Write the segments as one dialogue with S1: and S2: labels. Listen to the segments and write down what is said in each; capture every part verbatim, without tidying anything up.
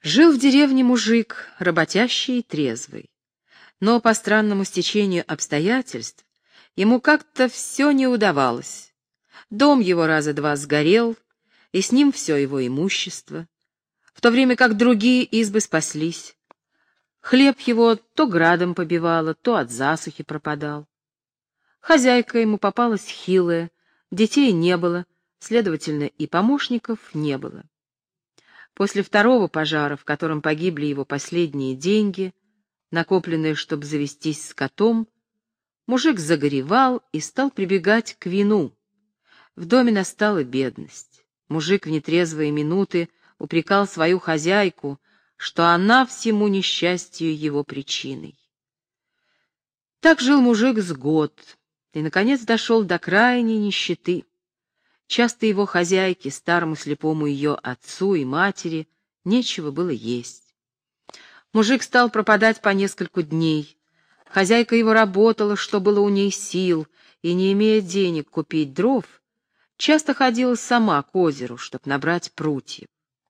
S1: Жил в деревне мужик, работящий и трезвый. Но по странному стечению обстоятельств ему как-то все не удавалось. Дом его раза два сгорел, и с ним все его имущество, в то время как другие избы спаслись. Хлеб его то градом побивало, то от засухи пропадал. Хозяйка ему попалась хилая, детей не было, следовательно, и помощников не было. После второго пожара, в котором погибли его последние деньги, накопленные, чтобы завестись скотом, мужик загоревал и стал прибегать к вину. В доме настала бедность. Мужик в нетрезвые минуты упрекал свою хозяйку, что она всему несчастью его причиной. Так жил мужик с год и, наконец, дошел до крайней нищеты. Часто его хозяйке, старому слепому ее отцу и матери, нечего было есть. Мужик стал пропадать по нескольку дней. Хозяйка его работала, что было у ней сил, и, не имея денег купить дров, часто ходила сама к озеру, чтобы набрать прутьев.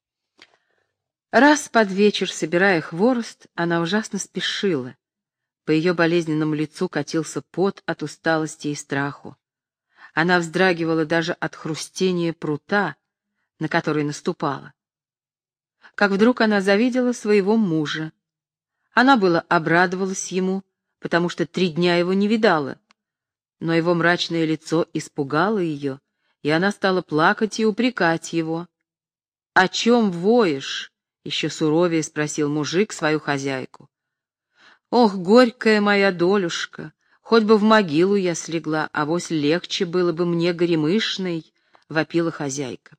S1: Раз под вечер, собирая хворост, она ужасно спешила. По ее болезненному лицу катился пот от усталости и страху. Она вздрагивала даже от хрустения прута, на который наступала. Как вдруг она завидела своего мужа. Она было обрадовалась ему, потому что три дня его не видала, но его мрачное лицо испугало ее, и она стала плакать и упрекать его. — «О чем воешь?» — еще суровее спросил мужик свою хозяйку. — «Ох, горькая моя долюшка! Хоть бы в могилу я слегла, авось легче было бы мне горемышной», — вопила хозяйка.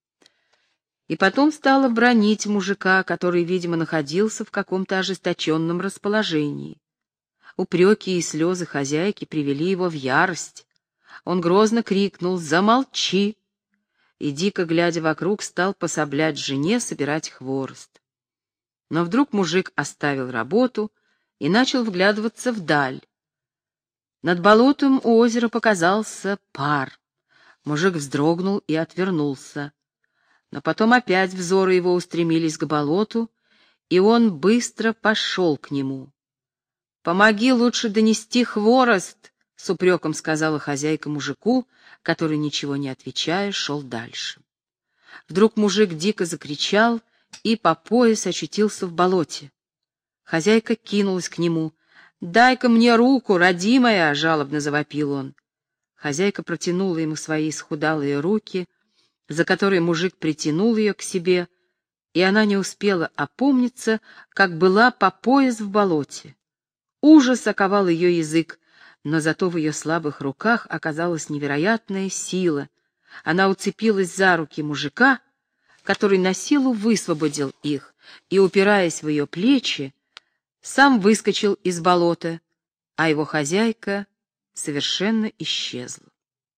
S1: И потом стала бранить мужика, который, видимо, находился в каком-то ожесточенном расположении. Упреки и слезы хозяйки привели его в ярость. Он грозно крикнул «Замолчи!» и, дико глядя вокруг, стал пособлять жене собирать хворост. Но вдруг мужик оставил работу и начал вглядываться вдаль. Над болотом у озера показался пар. Мужик вздрогнул и отвернулся. Но потом опять взоры его устремились к болоту, и он быстро пошел к нему. «Помоги лучше донести хворост», — с упреком сказала хозяйка мужику, который, ничего не отвечая, шел дальше. Вдруг мужик дико закричал и по пояс очутился в болоте. Хозяйка кинулась к нему. «Дай-ка мне руку, родимая!» — жалобно завопил он. Хозяйка протянула ему свои исхудалые руки, за которые мужик притянул ее к себе, и она не успела опомниться, как была по пояс в болоте. Ужас оковал ее язык, но зато в ее слабых руках оказалась невероятная сила. Она уцепилась за руки мужика, который на силу высвободил их, и, упираясь в ее плечи, сам выскочил из болота, а его хозяйка совершенно исчезла.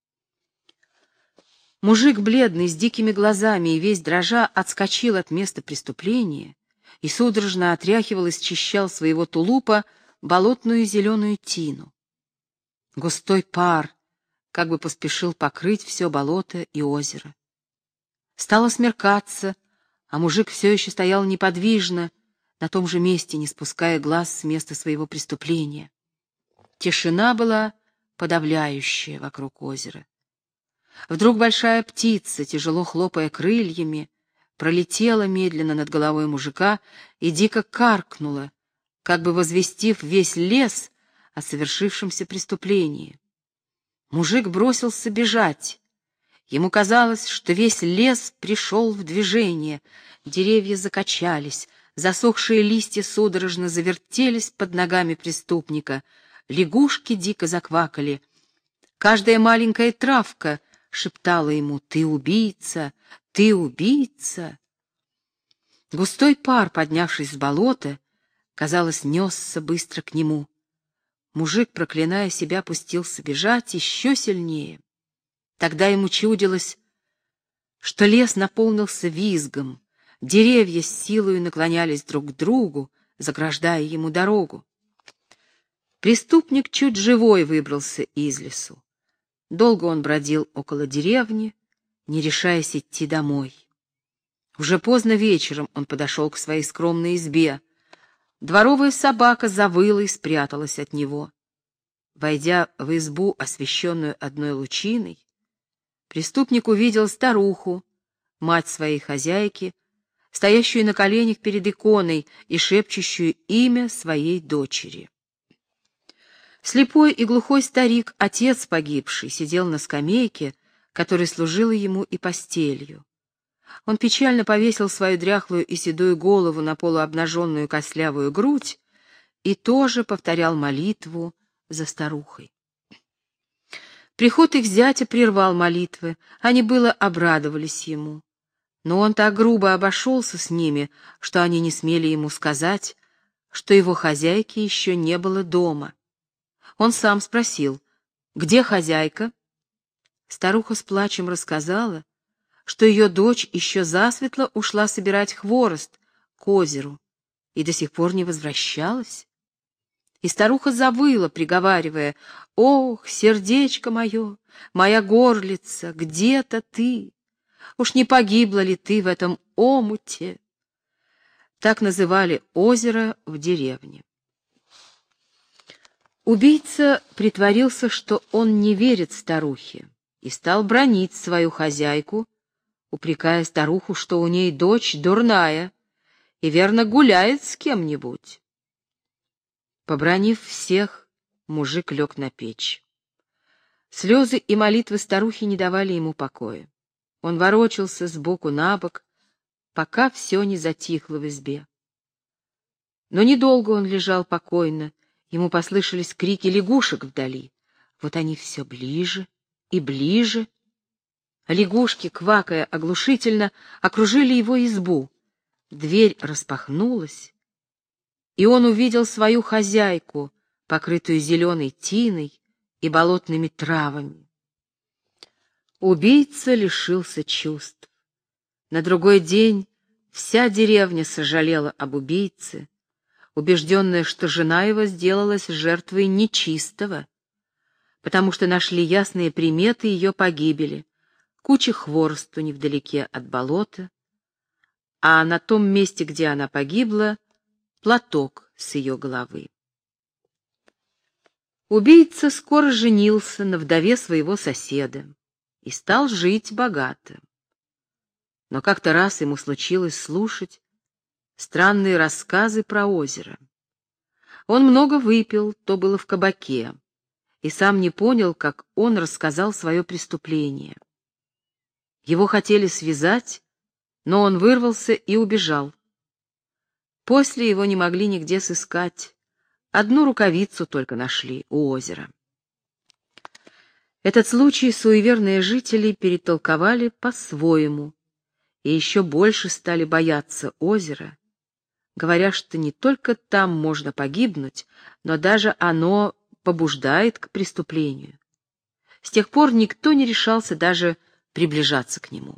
S1: Мужик, бледный, с дикими глазами и весь дрожа, отскочил от места преступления и судорожно отряхивал и счищал своего тулупа болотную зеленую тину. Густой пар как бы поспешил покрыть все болото и озеро. Стало смеркаться, а мужик все еще стоял неподвижно, на том же месте, не спуская глаз с места своего преступления. Тишина была подавляющая вокруг озера. Вдруг большая птица, тяжело хлопая крыльями, пролетела медленно над головой мужика и дико каркнула, как бы возвестив весь лес о совершившемся преступлении. Мужик бросился бежать. Ему казалось, что весь лес пришел в движение, деревья закачались, засохшие листья судорожно завертелись под ногами преступника, лягушки дико заквакали. Каждая маленькая травка шептала ему: «Ты убийца! Ты убийца!» Густой пар, поднявшись с болота, казалось, несся быстро к нему. Мужик, проклиная себя, пустился бежать еще сильнее. Тогда ему чудилось, что лес наполнился визгом, деревья с силою наклонялись друг к другу, заграждая ему дорогу. Преступник чуть живой выбрался из лесу. Долго он бродил около деревни, не решаясь идти домой. Уже поздно вечером он подошел к своей скромной избе. Дворовая собака завыла и спряталась от него. Войдя в избу, освещенную одной лучиной, преступник увидел старуху, мать своей хозяйки, стоящую на коленях перед иконой и шепчущую имя своей дочери. Слепой и глухой старик, отец погибший, сидел на скамейке, которая служила ему и постелью. Он печально повесил свою дряхлую и седую голову на полуобнаженную костлявую грудь и тоже повторял молитву за старухой. Приход их зятя прервал молитвы, они было обрадовались ему. Но он так грубо обошелся с ними, что они не смели ему сказать, что его хозяйки еще не было дома. Он сам спросил: «Где хозяйка?» Старуха с плачем рассказала, что ее дочь еще засветло ушла собирать хворост к озеру и до сих пор не возвращалась. И старуха завыла, приговаривая: «Ох, сердечко мое, моя горлица, где-то ты? Уж не погибла ли ты в этом омуте?» Так называли озеро в деревне. Убийца притворился, что он не верит старухе, и стал бранить свою хозяйку, упрекая старуху, что у ней дочь дурная и верно гуляет с кем-нибудь. Побранив всех, мужик лег на печь. Слезы и молитвы старухи не давали ему покоя. Он ворочался сбоку на бок, пока все не затихло в избе. Но недолго он лежал покойно, ему послышались крики лягушек вдали. Вот они все ближе и ближе. Лягушки, квакая оглушительно, окружили его избу. Дверь распахнулась, и он увидел свою хозяйку, покрытую зеленой тиной и болотными травами. Убийца лишился чувств. На другой день вся деревня сожалела об убийце, убежденная, что жена его сделалась жертвой нечистого, потому что нашли ясные приметы ее погибели: куча хворосту невдалеке от болота, а на том месте, где она погибла, платок с ее головы. Убийца скоро женился на вдове своего соседа и стал жить богато. Но как-то раз ему случилось слушать странные рассказы про озеро. Он много выпил, то было в кабаке, и сам не понял, как он рассказал свое преступление. Его хотели связать, но он вырвался и убежал. После его не могли нигде сыскать, одну рукавицу только нашли у озера. Этот случай суеверные жители перетолковали по-своему и еще больше стали бояться озера, говоря, что не только там можно погибнуть, но даже оно побуждает к преступлению. С тех пор никто не решался даже приближаться к нему.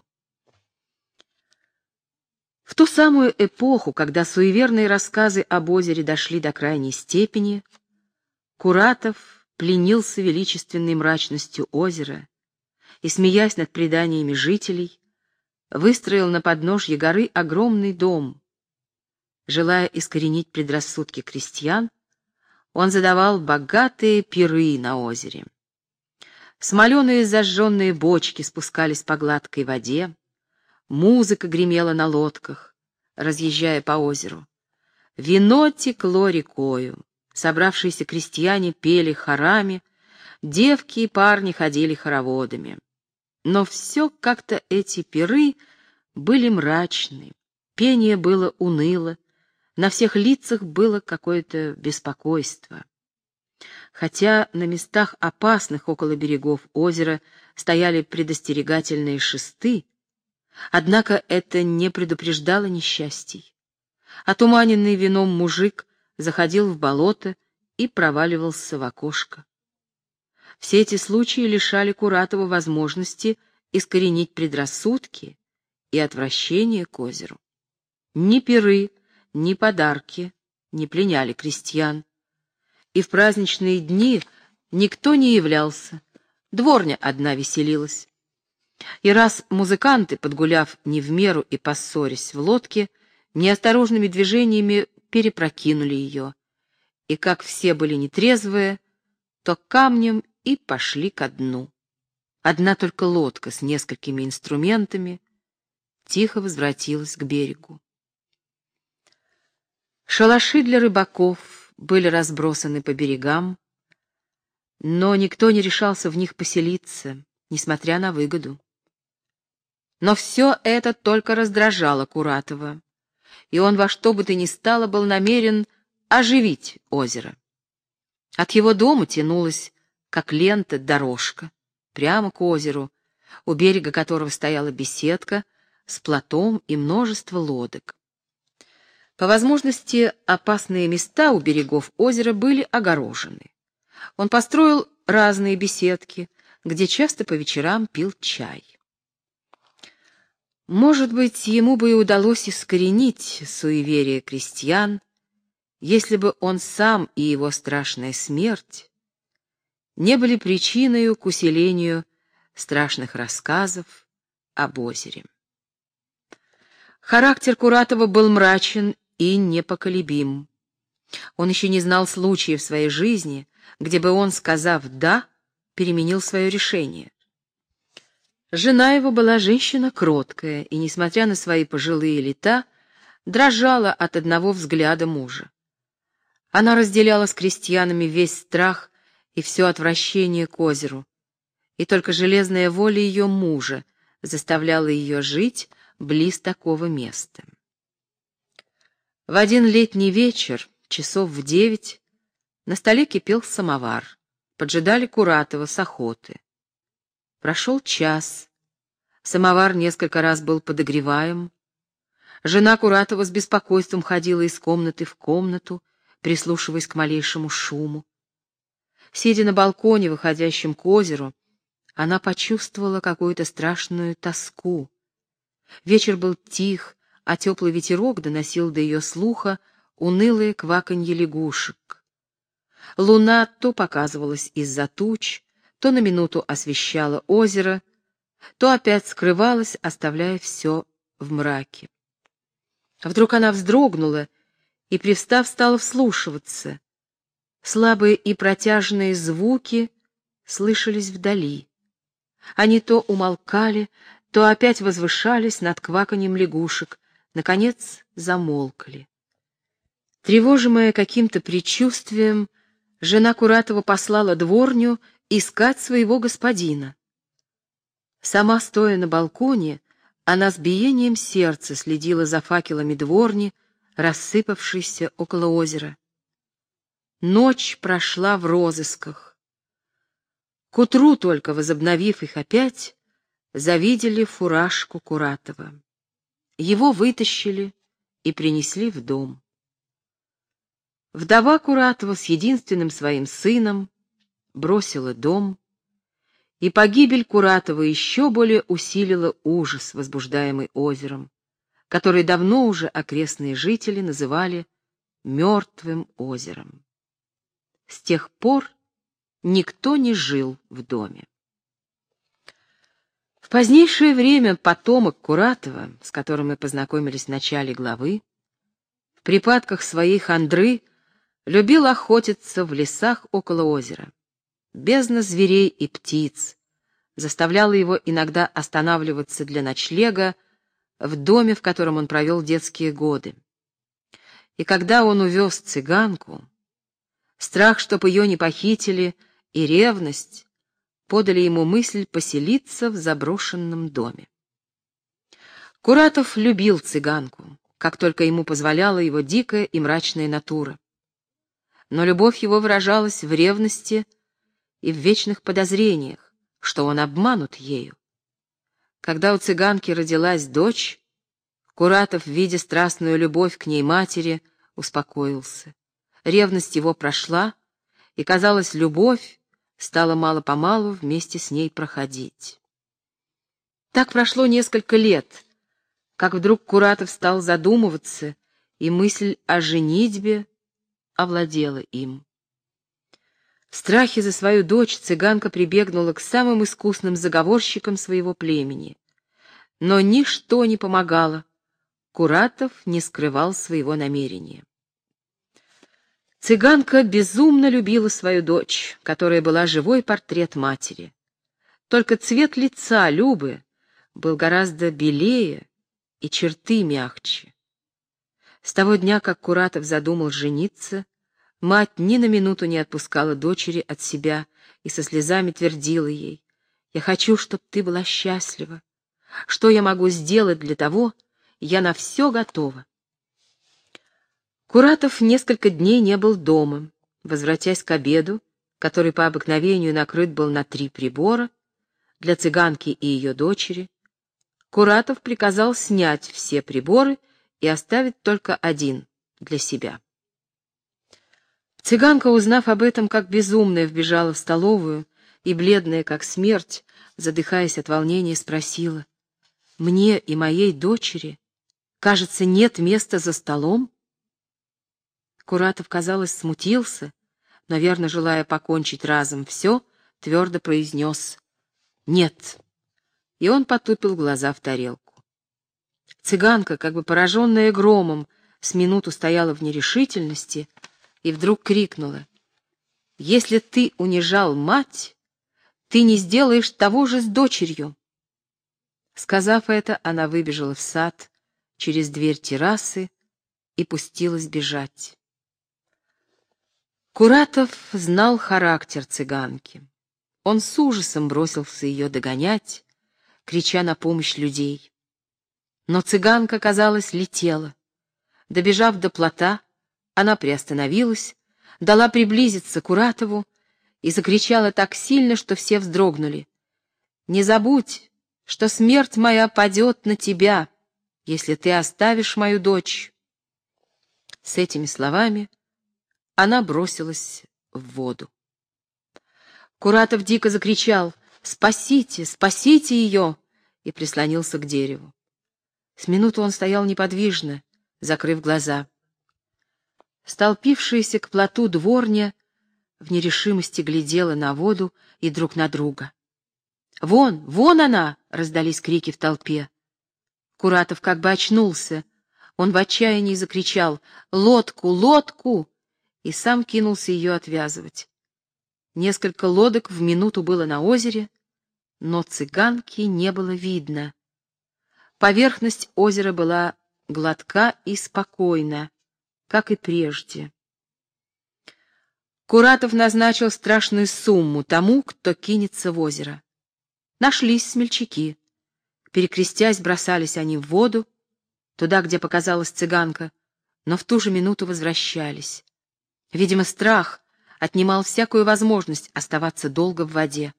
S1: В ту самую эпоху, когда суеверные рассказы об озере дошли до крайней степени, Куратов пленился величественной мрачностью озера и, смеясь над преданиями жителей, выстроил на подножье горы огромный дом. Желая искоренить предрассудки крестьян, он задавал богатые пиры на озере. Смоленые зажженные бочки спускались по гладкой воде, музыка гремела на лодках, разъезжая по озеру. Вино текло рекою, собравшиеся крестьяне пели хорами, девки и парни ходили хороводами. Но все как-то эти пиры были мрачны, пение было уныло, на всех лицах было какое-то беспокойство. Хотя на местах опасных около берегов озера стояли предостерегательные шесты, однако это не предупреждало несчастий. Отуманенный вином мужик заходил в болото и проваливался в окошко. Все эти случаи лишали Куратова возможности искоренить предрассудки и отвращение к озеру. Ни пиры, ни подарки не пленяли крестьян, и в праздничные дни никто не являлся, дворня одна веселилась. И раз музыканты, подгуляв не в меру и поссорясь в лодке, неосторожными движениями перепрокинули ее, и как все были нетрезвые, то камнем и пошли ко дну. Одна только лодка с несколькими инструментами тихо возвратилась к берегу. Шалаши для рыбаков были разбросаны по берегам, но никто не решался в них поселиться, несмотря на выгоду. Но все это только раздражало Куратова, и он во что бы то ни стало был намерен оживить озеро. От его дома тянулась, как лента, дорожка, прямо к озеру, у берега которого стояла беседка с плотом и множество лодок. По возможности, опасные места у берегов озера были огорожены. Он построил разные беседки, где часто по вечерам пил чай. Может быть, ему бы и удалось искоренить суеверие крестьян, если бы он сам и его страшная смерть не были причиной к усилению страшных рассказов об озере. Характер Куратова был мрачен и непоколебим. Он еще не знал случая в своей жизни, где бы он, сказав «да», переменил свое решение. Жена его была женщина кроткая и, несмотря на свои пожилые лета, дрожала от одного взгляда мужа. Она разделяла с крестьянами весь страх и все отвращение к озеру, и только железная воля ее мужа заставляла ее жить близ такого места. В один летний вечер, часов в девять, на столе кипел самовар, поджидали Куратова с охоты. Прошел час, самовар несколько раз был подогреваем, жена Куратова с беспокойством ходила из комнаты в комнату, прислушиваясь к малейшему шуму. Сидя на балконе, выходящем к озеру, она почувствовала какую-то страшную тоску. Вечер был тих, а теплый ветерок доносил до ее слуха унылое кваканье лягушек. Луна то показывалась из-за туч, то на минуту освещала озеро, то опять скрывалась, оставляя все в мраке. Вдруг она вздрогнула и, привстав, стала вслушиваться. Слабые и протяжные звуки слышались вдали. Они то умолкали, то опять возвышались над кваканьем лягушек, наконец замолкли. Тревожимая каким-то предчувствием, жена Куратова послала дворню искать своего господина. Сама, стоя на балконе, она с биением сердца следила за факелами дворни, рассыпавшейся около озера. Ночь прошла в розысках. К утру, только возобновив их опять, завидели фуражку Куратова. Его вытащили и принесли в дом. Вдова Куратова с единственным своим сыном бросила дом, и погибель Куратова еще более усилила ужас, возбуждаемый озером, который давно уже окрестные жители называли «мертвым озером». С тех пор никто не жил в доме. В позднейшее время потомок Куратова, с которым мы познакомились в начале главы, в припадках своей хандры любил охотиться в лесах около озера. Бездна зверей и птиц заставляла его иногда останавливаться для ночлега в доме, в котором он провел детские годы. И когда он увез цыганку, страх, чтоб ее не похитили, и ревность подали ему мысль поселиться в заброшенном доме. Куратов любил цыганку, как только ему позволяла его дикая и мрачная натура. Но любовь его выражалась в ревности и в вечных подозрениях, что он обманут ею. Когда у цыганки родилась дочь, Куратов, видя страстную любовь к ней матери, успокоился. Ревность его прошла, и, казалось, любовь стала мало-помалу вместе с ней проходить. Так прошло несколько лет, как вдруг Куратов стал задумываться, и мысль о женитьбе овладела им. В страхе за свою дочь цыганка прибегнула к самым искусным заговорщикам своего племени. Но ничто не помогало. Куратов не скрывал своего намерения. Цыганка безумно любила свою дочь, которая была живой портрет матери. Только цвет лица Любы был гораздо белее и черты мягче. С того дня, как Куратов задумал жениться, мать ни на минуту не отпускала дочери от себя и со слезами твердила ей: «Я хочу, чтобы ты была счастлива. Что я могу сделать для того? Я на все готова». Куратов несколько дней не был дома. Возвратясь к обеду, который по обыкновению накрыт был на три прибора, для цыганки и ее дочери, Куратов приказал снять все приборы и оставить только один для себя. Цыганка, узнав об этом, как безумная, вбежала в столовую и, бледная как смерть, задыхаясь от волнения, спросила: «Мне и моей дочери, кажется, нет места за столом?» Куратов, казалось, смутился, но, верно желая покончить разом все, твердо произнес: «Нет». И он потупил глаза в тарелку. Цыганка, как бы пораженная громом, с минуту стояла в нерешительности и вдруг крикнула: «Если ты унижал мать, ты не сделаешь того же с дочерью». Сказав это, она выбежала в сад через дверь террасы и пустилась бежать. Куратов знал характер цыганки. Он с ужасом бросился ее догонять, крича на помощь людей. Но цыганка, казалось, летела. Добежав до плота, она приостановилась, дала приблизиться Куратову и закричала так сильно, что все вздрогнули: «Не забудь, что смерть моя падет на тебя, если ты оставишь мою дочь». С этими словами она бросилась в воду. Куратов дико закричал: «Спасите, спасите ее!» и прислонился к дереву. С минуту он стоял неподвижно, закрыв глаза. Столпившаяся к плоту дворня в нерешимости глядела на воду и друг на друга. «Вон, вон она!» — раздались крики в толпе. Куратов как бы очнулся. Он в отчаянии закричал: «Лодку, лодку!» и сам кинулся ее отвязывать. Несколько лодок в минуту было на озере, но цыганки не было видно. Поверхность озера была гладка и спокойна, как и прежде. Куратов назначил страшную сумму тому, кто кинется в озеро. Нашлись смельчаки. Перекрестясь, бросались они в воду, туда, где показалась цыганка, но в ту же минуту возвращались. Видимо, страх отнимал всякую возможность оставаться долго в воде.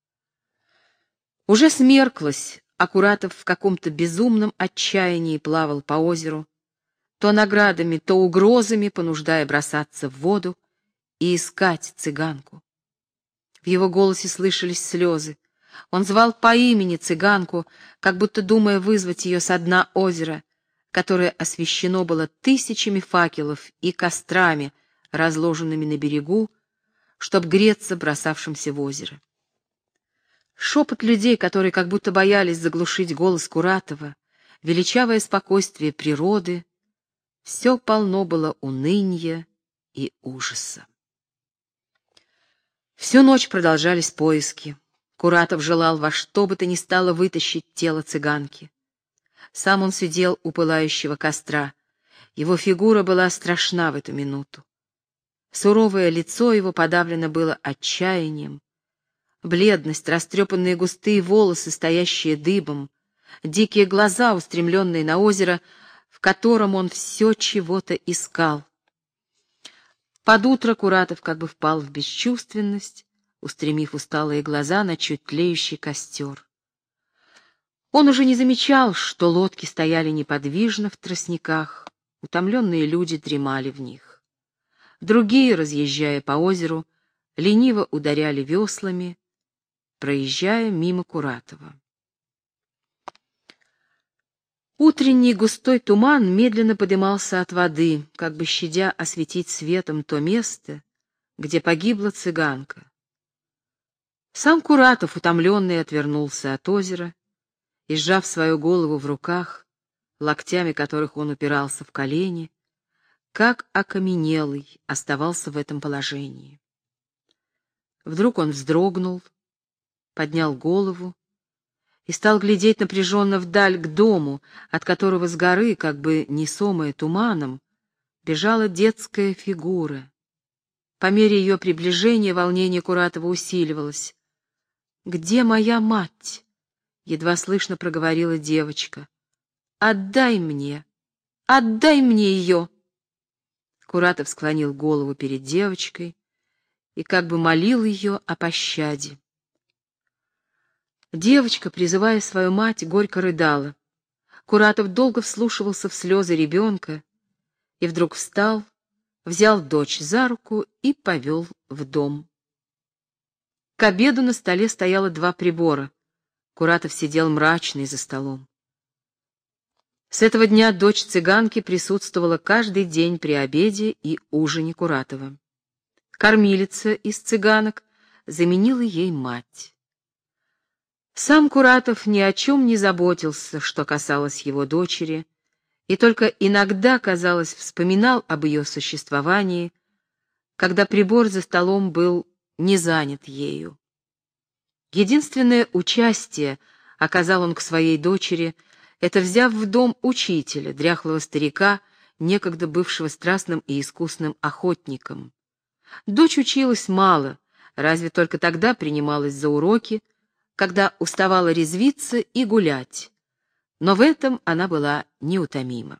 S1: Уже смерклось, а Куратов в каком-то безумном отчаянии плавал по озеру, то наградами, то угрозами понуждая бросаться в воду и искать цыганку. В его голосе слышались слезы. Он звал по имени цыганку, как будто думая вызвать ее со дна озера, которое освещено было тысячами факелов и кострами, разложенными на берегу, чтоб греться бросавшимся в озеро. Шепот людей, которые как будто боялись заглушить голос Куратова, величавое спокойствие природы — все полно было уныния и ужаса. Всю ночь продолжались поиски. Куратов желал во что бы то ни стало вытащить тело цыганки. Сам он сидел у пылающего костра. Его фигура была страшна в эту минуту. Суровое лицо его подавлено было отчаянием. Бледность, растрепанные густые волосы, стоящие дыбом, дикие глаза, устремленные на озеро, в котором он все чего-то искал. Под утро Куратов как бы впал в бесчувственность, устремив усталые глаза на чуть тлеющий костер. Он уже не замечал, что лодки стояли неподвижно в тростниках, утомленные люди дремали в них. Другие, разъезжая по озеру, лениво ударяли веслами, проезжая мимо Куратова. Утренний густой туман медленно подымался от воды, как бы щадя осветить светом то место, где погибла цыганка. Сам Куратов, утомленный, отвернулся от озера и, сжав свою голову в руках, локтями которых он упирался в колени, как окаменелый оставался в этом положении. Вдруг он вздрогнул, поднял голову и стал глядеть напряженно вдаль к дому, от которого с горы, как бы несомая туманом, бежала детская фигура. По мере ее приближения волнение Куратова усиливалось. «Где моя мать?» — едва слышно проговорила девочка. «Отдай мне! Отдай мне ее!» Куратов склонил голову перед девочкой и как бы молил ее о пощаде. Девочка, призывая свою мать, горько рыдала. Куратов долго вслушивался в слезы ребенка и вдруг встал, взял дочь за руку и повел в дом. К обеду на столе стояло два прибора. Куратов сидел мрачный за столом. С этого дня дочь цыганки присутствовала каждый день при обеде и ужине Куратова. Кормилица из цыганок заменила ей мать. Сам Куратов ни о чем не заботился, что касалось его дочери, и только иногда, казалось, вспоминал об ее существовании, когда прибор за столом был не занят ею. Единственное участие оказал он к своей дочери, это взяв в дом учителя, дряхлого старика, некогда бывшего страстным и искусным охотником. Дочь училась мало, разве только тогда принималась за уроки, когда уставала резвиться и гулять, но в этом она была неутомима.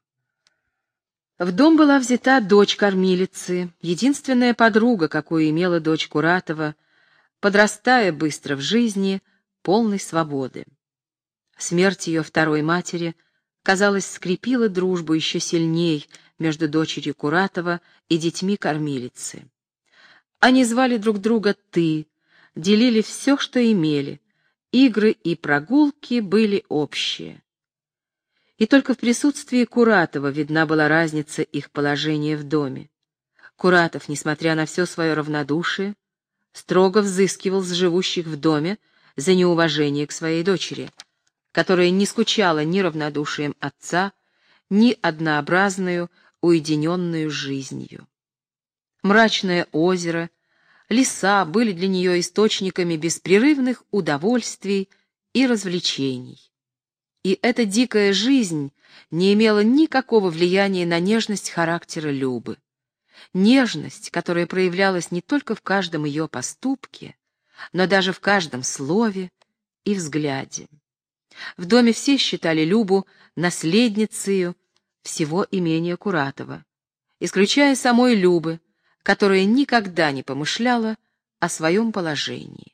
S1: В дом была взята дочь кормилицы, единственная подруга, какую имела дочь Куратова, подрастая быстро в жизни, полной свободы. Смерть ее второй матери, казалось, скрепила дружбу еще сильней между дочерью Куратова и детьми кормилицы. Они звали друг друга «ты», делили все, что имели, игры и прогулки были общие. И только в присутствии Куратова видна была разница их положения в доме. Куратов, несмотря на все свое равнодушие, строго взыскивал с живущих в доме за неуважение к своей дочери, которая не скучала ни равнодушием отца, ни однообразную, уединенную жизнью. Мрачное озеро, леса были для нее источниками беспрерывных удовольствий и развлечений. И эта дикая жизнь не имела никакого влияния на нежность характера Любы. Нежность, которая проявлялась не только в каждом ее поступке, но даже в каждом слове и взгляде. В доме все считали Любу наследницею всего имения Куратова, исключая самой Любы, которая никогда не помышляла о своем положении.